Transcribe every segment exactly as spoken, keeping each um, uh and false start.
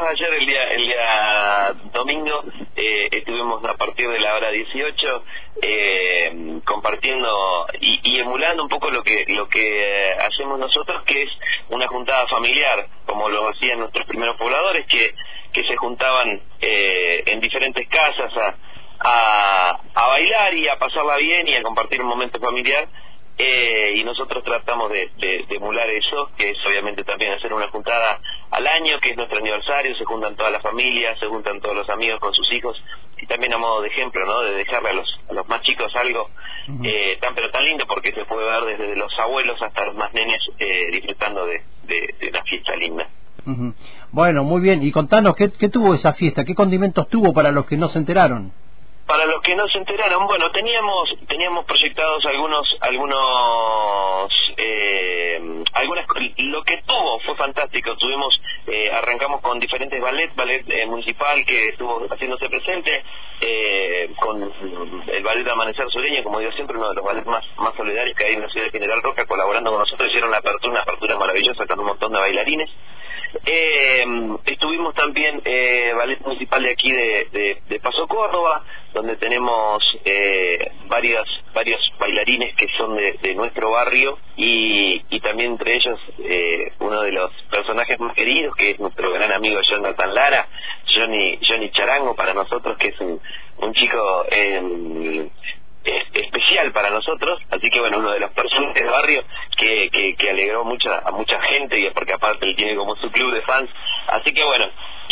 ayer, el día el día domingo, eh, estuvimos a partir de la hora dieciocho eh, compartiendo y, y emulando un poco lo que lo que hacemos nosotros, que es una juntada familiar, como lo hacían nuestros primeros pobladores, que que se juntaban eh, en diferentes casas a, a, a bailar y a pasarla bien y a compartir un momento familiar. Eh, y nosotros tratamos de, de, de emular eso, que es obviamente también hacer una juntada al año, que es nuestro aniversario, se juntan todas las familias, se juntan todos los amigos con sus hijos, y también a modo de ejemplo, ¿no?, de dejarle a los, a los más chicos algo uh-huh. eh, tan pero tan lindo, porque se puede ver desde los abuelos hasta los más nenes eh, disfrutando de, de, de una fiesta linda. Uh-huh. Bueno, muy bien, y contanos, ¿qué, ¿qué tuvo esa fiesta? ¿Qué condimentos tuvo para los que no se enteraron? Para los que no se enteraron, bueno, teníamos teníamos proyectados algunos algunos eh, algunas lo que tuvo fue fantástico. Tuvimos eh, arrancamos con diferentes ballet, ballet eh, municipal que estuvo haciéndose presente, eh, con el ballet Amanecer Sureño, como digo siempre, uno de los ballets más más solidarios que hay en la ciudad de General Roca, colaborando con nosotros, hicieron la apertura, una apertura maravillosa con un montón de bailarines. Eh, estuvimos también eh, ballet municipal de aquí de, de, de Paso Córdoba, donde tenemos eh, varias varios bailarines que son de, de nuestro barrio, y, y también entre ellos eh, uno de los personajes más queridos, que es nuestro gran amigo Jonathan Lara, Johnny Johnny Charango para nosotros, que es un, un chico eh, especial para nosotros, así que bueno, uno de los personajes del barrio que, que, que alegró mucha, a mucha gente, y porque aparte él tiene como su club de fans, así que bueno,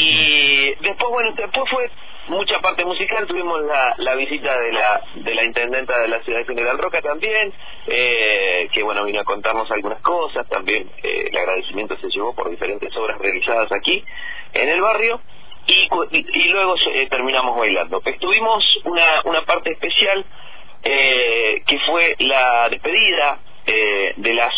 y después bueno, después fue mucha parte musical. Tuvimos la, la visita de la de la intendenta de la ciudad de General Roca también, eh, que bueno, vino a contarnos algunas cosas, también eh, el agradecimiento se llevó por diferentes obras realizadas aquí en el barrio, y, y, y luego eh, terminamos bailando. Estuvimos una, una parte especial, Eh, que fue la despedida eh, de las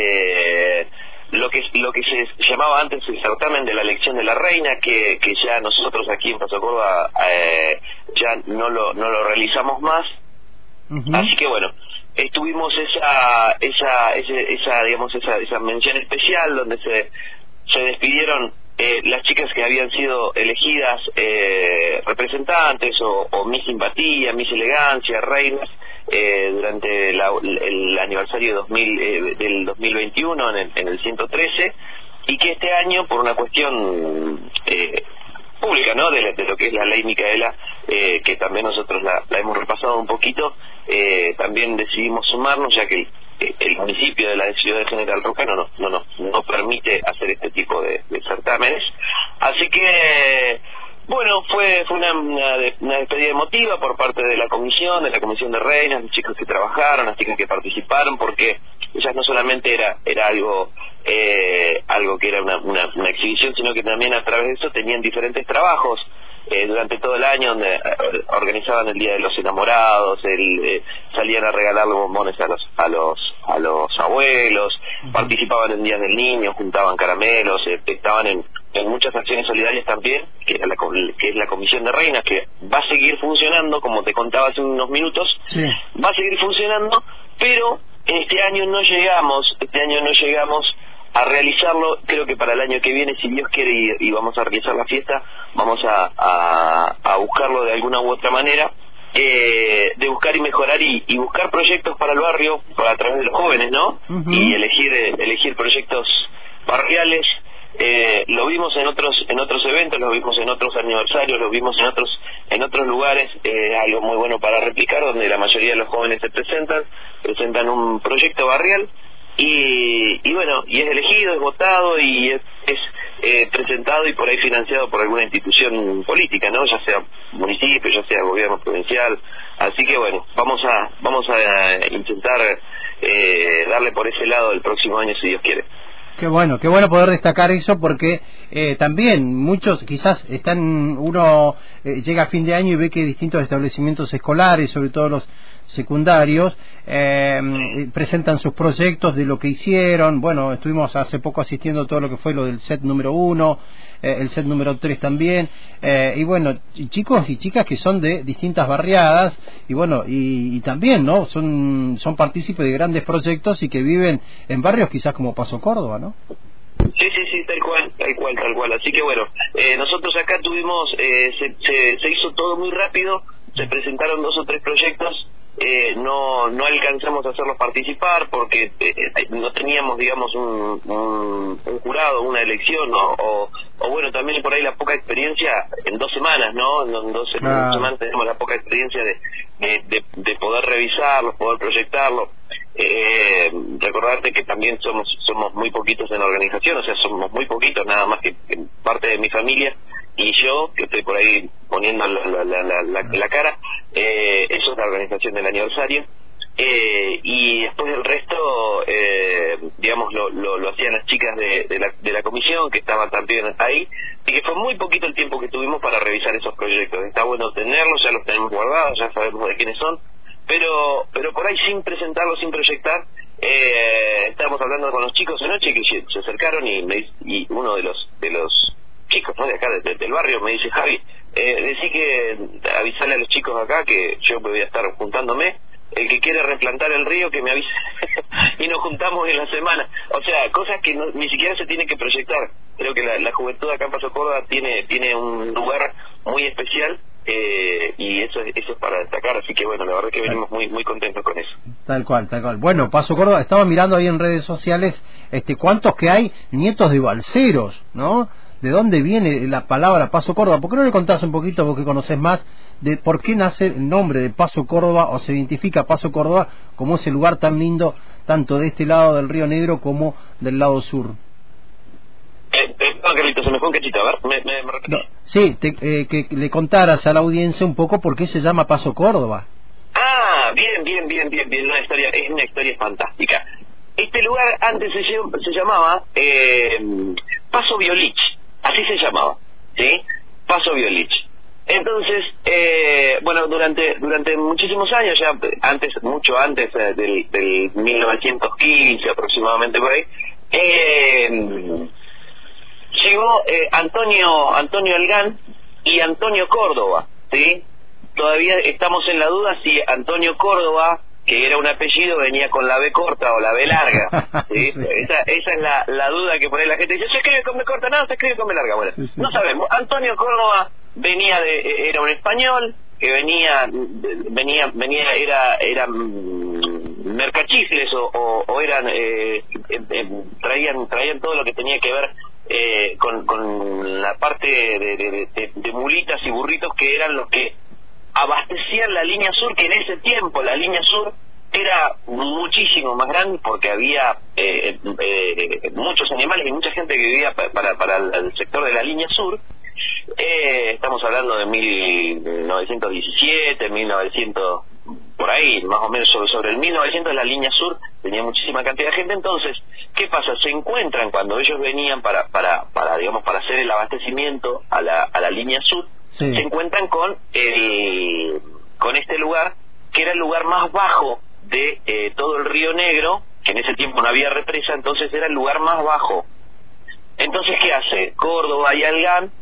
eh, lo que lo que se llamaba antes el certamen de la elección de la reina, que, que ya nosotros aquí en Paso Córdoba eh, ya no lo no lo realizamos más. Uh-huh. Así que bueno, estuvimos esa esa esa, esa digamos esa esa mención especial donde se se despidieron Eh, las chicas que habían sido elegidas eh, representantes o, o Miss Simpatía, Miss Elegancia, reinas, eh, durante la, el aniversario dos mil, eh, del dos mil veintiuno en el, en el ciento trece, y que este año, por una cuestión eh, pública, ¿no?, de, de lo que es la ley Micaela, eh, que también nosotros la, la hemos repasado un poquito, eh, también decidimos sumarnos, ya que el el municipio de la ciudad de General Roca no no no no, no permite hacer este tipo de, de certámenes, así que bueno, fue fue una, una, una despedida emotiva por parte de la comisión, de la comisión de reinas, los chicos que trabajaron, las chicas que participaron, porque ellas no solamente era era algo eh, algo que era una, una, una exhibición, sino que también a través de eso tenían diferentes trabajos Eh, durante todo el año, donde eh, organizaban el Día de los Enamorados, el, eh, salían a regalarle bombones a los a los a los abuelos, uh-huh. participaban en Días del Niño, juntaban caramelos, eh, estaban en, en muchas acciones solidarias también, que es, la, que es la Comisión de Reinas, que va a seguir funcionando, como te contaba hace unos minutos, sí. va a seguir funcionando, pero este año no llegamos, este año no llegamos a realizarlo. Creo que para el año que viene, si Dios quiere, y, y vamos a realizar la fiesta, vamos a, a, a buscarlo de alguna u otra manera, eh, de buscar y mejorar y, y buscar proyectos para el barrio, para a través de los jóvenes, ¿no? Uh-huh. Y elegir eh, elegir proyectos barriales. Eh, lo vimos en otros en otros eventos, lo vimos en otros aniversarios, lo vimos en otros en otros lugares, eh, algo muy bueno para replicar, donde la mayoría de los jóvenes se presentan, presentan un proyecto barrial, y, y bueno, y es elegido, es votado y es, es eh, presentado y por ahí financiado por alguna institución política, ¿no?, ya sea municipio, ya sea gobierno provincial. Así que bueno, vamos a vamos a intentar eh, darle por ese lado el próximo año, si Dios quiere. Qué bueno, qué bueno poder destacar eso, porque eh, también muchos quizás están, uno eh, llega a fin de año y ve que distintos establecimientos escolares, sobre todo los secundarios, eh, presentan sus proyectos de lo que hicieron. Bueno, estuvimos hace poco asistiendo a todo lo que fue lo del set número uno, eh, el set número tres también, eh, y bueno, chicos y chicas que son de distintas barriadas, y bueno, y, y también, ¿no?, son, son partícipes de grandes proyectos y que viven en barrios quizás como Paso Córdoba, ¿no? Sí, sí, sí, tal cual, tal cual, tal cual. Así que bueno, eh, nosotros acá tuvimos, eh, se, se, se hizo todo muy rápido, se presentaron dos o tres proyectos, eh, no no alcanzamos a hacerlos participar porque eh, no teníamos, digamos, un, un, un jurado, una elección, o, o, o bueno, también por ahí la poca experiencia en dos semanas, ¿no? En dos, en ah. dos semanas tenemos la poca experiencia de, de, de, de poder revisarlos, poder proyectarlo. Eh, recordarte que también somos somos muy poquitos en la organización, o sea, somos muy poquitos, nada más que, que parte de mi familia y yo, que estoy por ahí poniendo la, la, la, la, la, la cara. Eh, eso es la organización del aniversario. Eh, y después el resto, eh, digamos, lo, lo, lo hacían las chicas de, de, la, de la comisión, que estaban también ahí, y que fue muy poquito el tiempo que tuvimos para revisar esos proyectos. Está bueno tenerlos, ya los tenemos guardados, ya sabemos de quiénes son, pero pero por ahí sin presentarlos, sin proyectar. Eh, estábamos hablando con los chicos anoche que se, se acercaron y, me, y uno de los de los chicos, ¿no?, de acá de, de, del barrio me dice: Javi, eh, decí que avisarle a los chicos acá que yo voy a estar juntándome, el que quiere replantar el río que me avise. Y nos juntamos en la semana. O sea, cosas que no, ni siquiera se tienen que proyectar. Creo que la, la juventud acá en Paso Córdoba tiene tiene un lugar muy especial. Eh, y eso es, eso es para destacar, así que bueno, la verdad que venimos muy muy contentos con eso. Tal cual, tal cual. Bueno, Paso Córdoba, estaba mirando ahí en redes sociales, este, cuántos que hay nietos de balseros, ¿no? ¿De dónde viene la palabra Paso Córdoba? ¿Por qué no le contás un poquito, vos que conocés más, de por qué nace el nombre de Paso Córdoba, o se identifica Paso Córdoba como ese lugar tan lindo, tanto de este lado del Río Negro como del lado sur? Eh, eh, no, Carlito, se me fue un cachito, a ver, me, me, me repetí. No, sí, te, eh, que le contaras a la audiencia un poco por qué se llama Paso Córdoba. Ah, bien, bien, bien, bien, bien, una historia, es una historia fantástica. Este lugar antes se, se llamaba eh, Paso Violich, así se llamaba, ¿sí? Paso Violich. Entonces, eh, bueno, durante durante muchísimos años, ya antes, mucho antes eh, del, del mil novecientos quince aproximadamente por ahí, eh, llegó eh, Antonio Antonio Algán y Antonio Córdoba, ¿sí? Todavía estamos en la duda si Antonio Córdoba, que era un apellido, venía con la B corta o la B larga, ¿sí? Sí. Esa, esa es la, la duda que pone la gente. Dice: ¿se escribe con B corta? No, se escribe con B larga. Bueno, sí, sí. No sabemos. Antonio Córdoba venía de, era un español que venía, venía, venía, era, eran mercachifles o, o, o eran, eh, eh, eh, traían, traían todo lo que tenía que ver eh, con, con la parte de, de, de, de, de mulitas y burritos, que eran los que abastecían la línea sur, que en ese tiempo la línea sur era muchísimo más grande porque había eh, eh, muchos animales y mucha gente que vivía para, para, para el sector de la línea sur. Eh, estamos hablando de mil novecientos diecisiete, mil novecientos, por ahí, más o menos sobre, sobre el mil novecientos la línea sur tenía muchísima cantidad de gente. Entonces, ¿qué pasa? Se encuentran cuando ellos venían para, para, para digamos, para hacer el abastecimiento a la, a la línea sur, sí. Se encuentran con el, con este lugar, que era el lugar más bajo de eh, todo el Río Negro, que en ese tiempo no había represa, entonces era el lugar más bajo. Entonces, ¿qué hace? Córdoba y Algán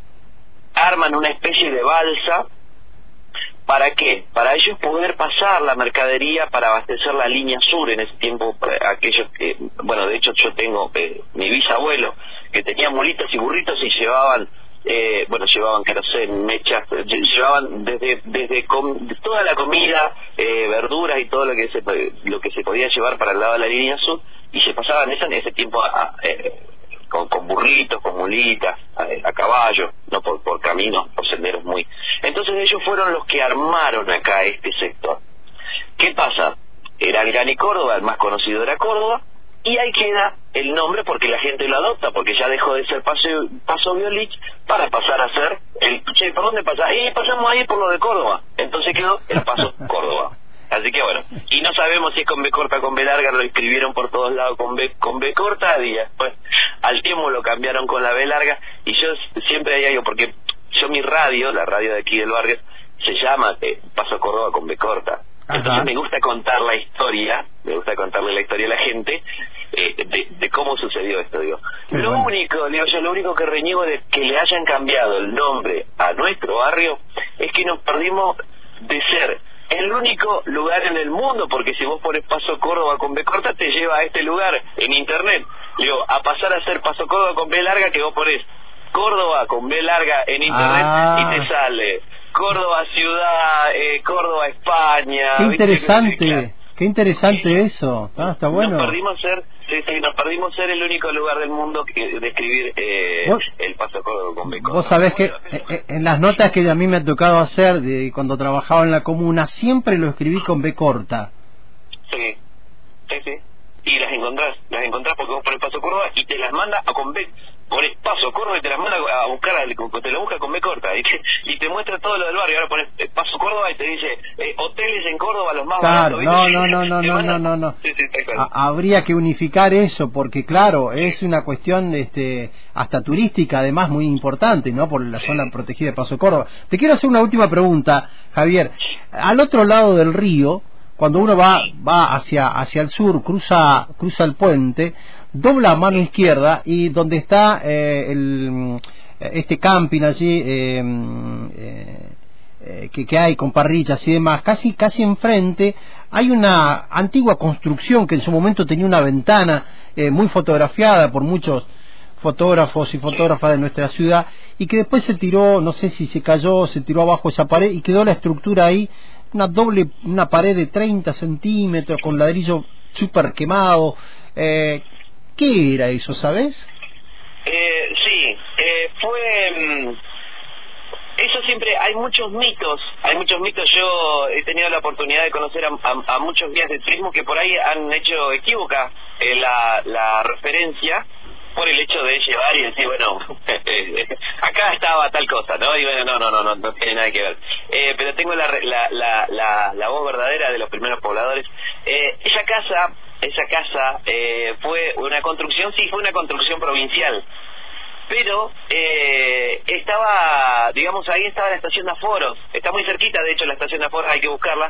arman una especie de balsa. ¿Para qué? Para ellos poder pasar la mercadería para abastecer la línea sur. En ese tiempo, aquellos que, bueno, de hecho yo tengo eh, mi bisabuelo que tenía mulitas y burritos y llevaban, eh, bueno, llevaban, que no sé, mechas, llevaban desde desde com, toda la comida, eh, verduras y todo lo que se lo que se podía llevar para el lado de la línea sur, y se pasaban eso en ese tiempo a, a, eh, Con, con burritos, con mulitas, a, a caballo, no por, por caminos, por senderos muy... Entonces ellos fueron los que armaron acá este sector. ¿Qué pasa? Era Algán y Córdoba, el más conocido era Córdoba, y ahí queda el nombre porque la gente lo adopta, porque ya dejó de ser Paso, Paso Violich para pasar a ser el... Che, ¿por dónde pasa? Y pasamos ahí por lo de Córdoba. Entonces quedó el Paso Córdoba. Así que bueno, y no sabemos si es con B corta o con B larga, lo escribieron por todos lados con B, con B corta, y después al tiempo lo cambiaron con la B larga, y yo siempre hay algo, porque yo mi radio, la radio de aquí del Vargas, se llama eh, Paso Córdoba con B corta. Ajá. Entonces me gusta contar la historia, me gusta contarle la historia a la gente, eh, de, de cómo sucedió esto, digo. Qué lo bueno. único, digo yo, lo único que reniego de que le hayan cambiado el nombre a nuestro barrio es que nos perdimos de ser el único lugar en el mundo, porque si vos pones Paso Córdoba con B corta te lleva a este lugar en internet, digo, a pasar a hacer Paso Córdoba con B larga, que vos ponés Córdoba con B larga en internet ah. y te sale Córdoba ciudad, eh, Córdoba España. Qué ¿viste? interesante, qué interesante sí. eso. Ah, está bueno. Nos perdimos ser, sí, sí, nos perdimos ser el único lugar del mundo que de escribir eh, el Paso Córdoba con B corta. Vos sabés que eh, en las notas que a mí me ha tocado hacer de cuando trabajaba en la comuna siempre lo escribí con B corta. Sí, sí, sí. Y las encontrás, las encontrás porque vos pones Paso Córdoba y te las manda a con B. Pones Paso Córdoba y te las manda a buscar, te la busca con B corta y te, y te muestra todo lo del barrio. Ahora pones eh, Paso Córdoba y te dice eh, hoteles en Córdoba, los más claro, baratos. No, no, no, no, no, no, no, no. Sí, sí, ha, habría que unificar eso porque claro, es una cuestión este hasta turística además muy importante, ¿no? Por la sí. zona protegida de Paso Córdoba. Te quiero hacer una última pregunta, Javier. Al otro lado del río, cuando uno va va hacia hacia el sur, cruza cruza el puente, dobla a mano izquierda y donde está eh, el, este camping allí eh, eh, eh, que, que hay con parrillas y demás, casi casi enfrente hay una antigua construcción que en su momento tenía una ventana eh, muy fotografiada por muchos fotógrafos y fotógrafas de nuestra ciudad y que después se tiró, no sé si se cayó, se tiró abajo esa pared y quedó la estructura ahí, una doble, una pared de treinta centímetros con ladrillo súper quemado. Eh, ¿Qué era eso, sabes? Eh, sí, eh, fue... Mmm, eso siempre, hay muchos mitos, hay muchos mitos. Yo he tenido la oportunidad de conocer a, a, a muchos guías de turismo que por ahí han hecho equívoca eh, la, la referencia por el hecho de llevar y decir, bueno, acá estaba tal cosa, ¿no? Y bueno, no, no, no, no, no tiene nada que ver. Eh, pero tengo la, la, la, la, la voz verdadera de los primeros pobladores. Eh, esa casa... Esa casa eh, fue una construcción, sí, fue una construcción provincial, pero eh, estaba, digamos, ahí estaba la estación de aforos, está muy cerquita, de hecho, la estación de aforos, hay que buscarla,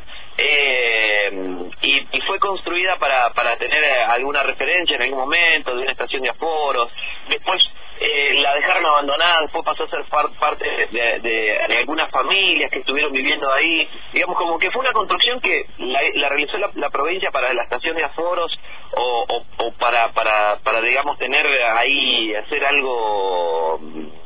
eh, y, y fue construida para, para tener alguna referencia en algún momento de una estación de aforos. Después eh, la dejaron abandonada, después pasó a ser par, parte de, de, de, de algunas familias que estuvieron viviendo ahí, digamos, como que fue una construcción que la, la realizó la, la provincia para la estación de aforos o, o, o para, para, para, digamos, tener ahí, hacer algo,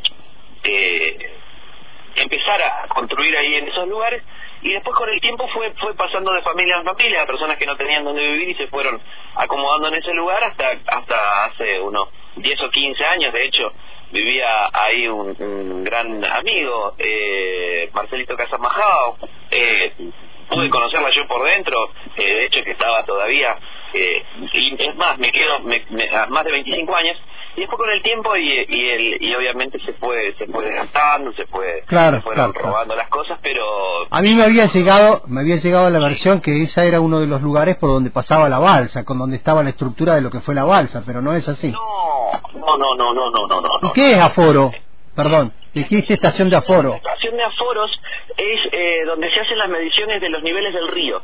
eh, empezar a construir ahí en esos lugares. Y después con el tiempo fue fue pasando de familia en familia, a personas que no tenían dónde vivir y se fueron acomodando en ese lugar hasta hasta hace unos diez o quince años. De hecho, vivía ahí un, un gran amigo, eh, Marcelito Casamajao, eh, pude conocerla yo por dentro, eh, de hecho que estaba todavía, eh, y es más, me quedo me, me, a más de veinticinco años. Y después con el tiempo y, y el y obviamente se fue se fue desgastando, se fue claro, se fueron claro, robando claro. las cosas, pero a mí me había llegado me había llegado la versión que esa era uno de los lugares por donde pasaba la balsa, con donde estaba la estructura de lo que fue la balsa, pero no es así. No, no, no, no, no, no, no, no. ¿Y qué es aforo? Perdón, dijiste estación de aforo. La estación de aforos es eh, donde se hacen las mediciones de los niveles del río.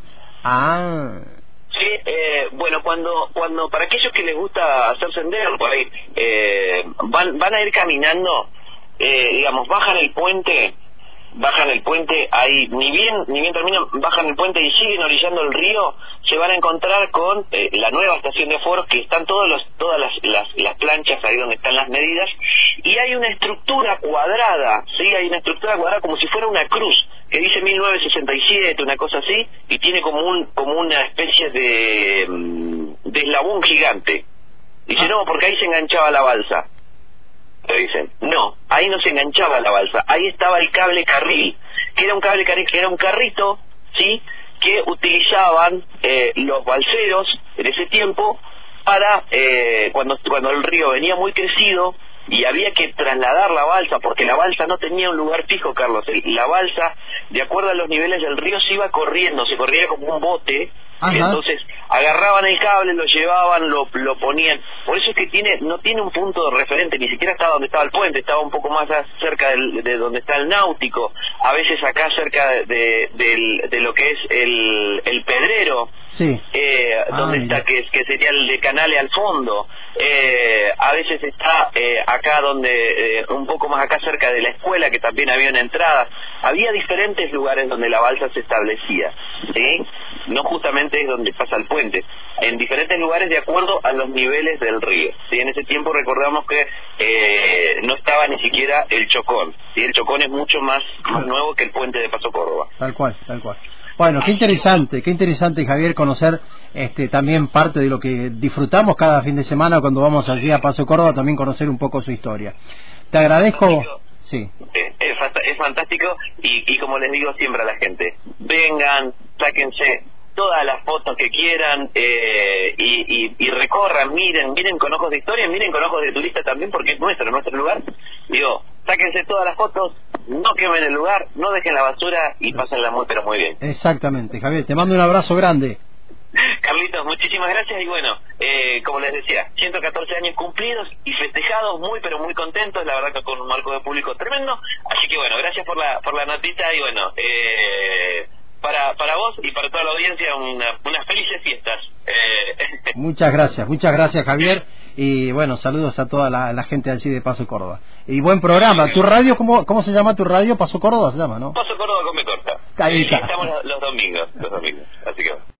Ah. Sí, eh, bueno, cuando cuando para aquellos que les gusta hacer sendero por ahí, eh, van van a ir caminando, eh, digamos, bajan el puente, bajan el puente ahí, ni bien ni bien terminan, bajan el puente y siguen orillando el río, se van a encontrar con eh, la nueva estación de aforos, que están todos los todas las, las las planchas ahí donde están las medidas, y hay una estructura cuadrada, sí, hay una estructura cuadrada como si fuera una cruz, que dice mil novecientos sesenta y siete, una cosa así, y tiene como un como una especie de, de eslabón gigante. Dice, no, porque ahí se enganchaba la balsa. Le dicen, no, ahí no se enganchaba la balsa, ahí estaba el cable carril, que era un cable carril, que era un carrito, ¿sí?, que utilizaban eh, los balseros en ese tiempo para, eh, cuando cuando el río venía muy crecido, y había que trasladar la balsa, porque la balsa no tenía un lugar fijo, Carlos. La balsa, de acuerdo a los niveles del río, se iba corriendo, se corría como un bote. Ajá. Entonces agarraban el cable, lo llevaban, lo, lo ponían. Por eso es que tiene no tiene un punto de referente, ni siquiera estaba donde estaba el puente, estaba un poco más cerca del, de donde está el náutico, a veces acá cerca de, de, de, de lo que es el, el Pedrero, sí. eh, ah, donde mira. está, que, que sería el de Canale al fondo. Eh, a veces está eh, acá donde, eh, un poco más acá cerca de la escuela, que también había una entrada. Había diferentes lugares donde la balsa se establecía, ¿sí? no justamente es donde pasa el puente, en diferentes lugares de acuerdo a los niveles del río. ¿Sí? En ese tiempo recordamos que eh, no estaba ni siquiera el Chocón, ¿sí? El Chocón es mucho más, más nuevo que el puente de Paso Córdoba. Tal cual, tal cual. Bueno, qué interesante, qué interesante, Javier, conocer este también parte de lo que disfrutamos cada fin de semana cuando vamos allí a Paso Córdoba, también conocer un poco su historia. Te agradezco. Sí. Es, es, es fantástico y, y como les digo siempre a la gente, vengan, sáquense todas las fotos que quieran eh, y, y, y recorran, miren, miren con ojos de historia, miren con ojos de turista también porque es nuestro, nuestro lugar. Digo, sáquense todas las fotos, no quemen el lugar, no dejen la basura y pásenla muy pero muy bien. Exactamente, Javier, te mando un abrazo grande. Carlitos, muchísimas gracias y bueno, eh, como les decía, ciento catorce años cumplidos y festejados, muy pero muy contentos, la verdad que con un marco de público tremendo, así que bueno, gracias por la por la notita y bueno, eh, para para vos y para toda la audiencia una, unas felices fiestas. Eh. Muchas gracias, muchas gracias Javier y bueno, saludos a toda la, la gente allí de Paso Córdoba. Y buen programa, ¿tu radio cómo, cómo se llama tu radio? Paso Córdoba se llama, ¿no? Paso Córdoba con B corta. Ahí está. Estamos los, los domingos, los domingos, así que